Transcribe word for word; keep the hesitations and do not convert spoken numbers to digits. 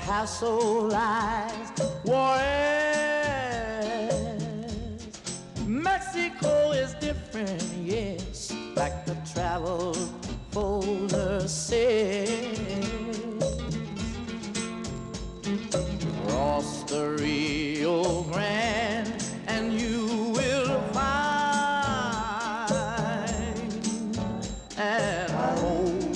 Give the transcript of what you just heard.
Paso lies Juarez. Mexico is different, yes, like the travel folder says. Cross the Rio Grande and you will find an old